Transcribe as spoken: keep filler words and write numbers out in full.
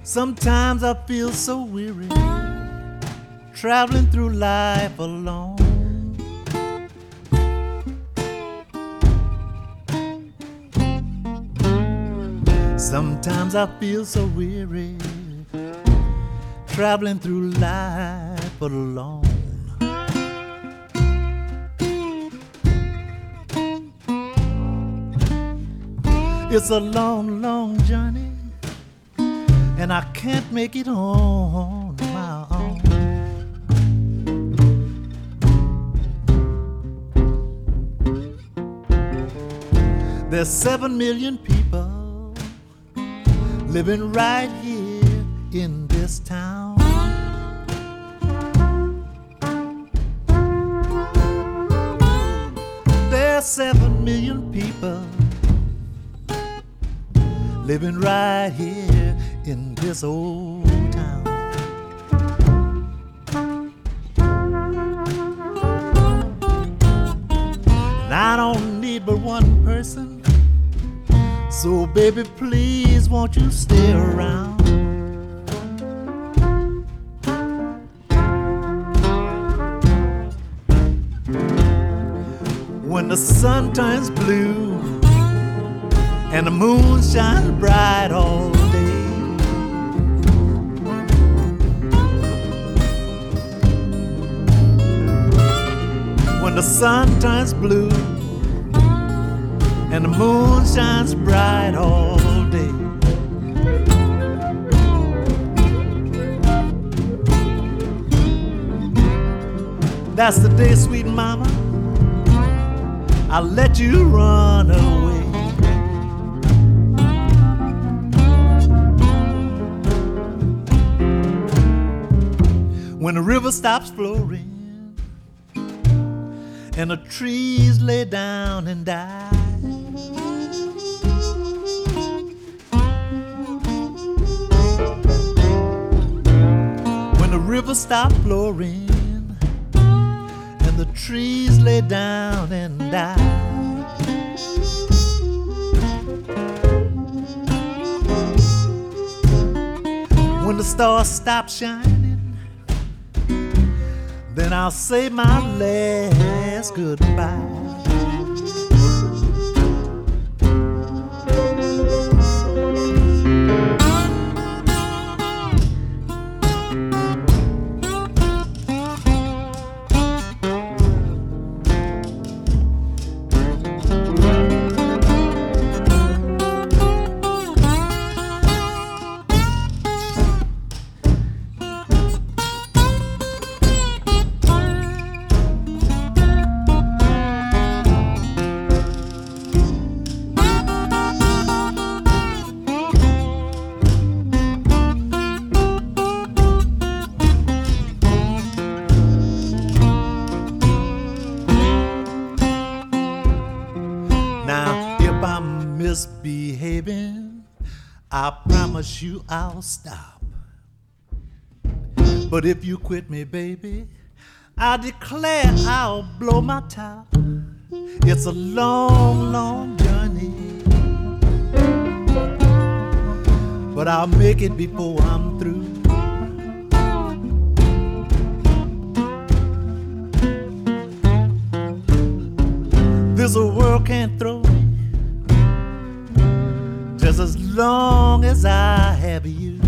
Sometimes I feel so weary, traveling through life alone. Sometimes I feel so weary, traveling through life alone. It's a long, long journey, and I can't make it on my own. There's seven million people living right here in this town. There's seven million people living right here in this old town. And I don't need but one person, so baby please won't you stay around. When the sun turns blue and the moon shines bright all day, when the sun turns blue and the moon shines bright all day, that's the day, sweet mama, I'll let you run away. When the river stops flowing and the trees lay down and die, when the river stops flowing and the trees lay down and die, when the stars stop shining, then I'll say my last goodbye. Now, if I'm misbehaving, I promise you I'll stop. But if you quit me, baby, I declare I'll blow my top. It's a long, long journey, but I'll make it before I'm through. This world can't throw me just as long as I have you.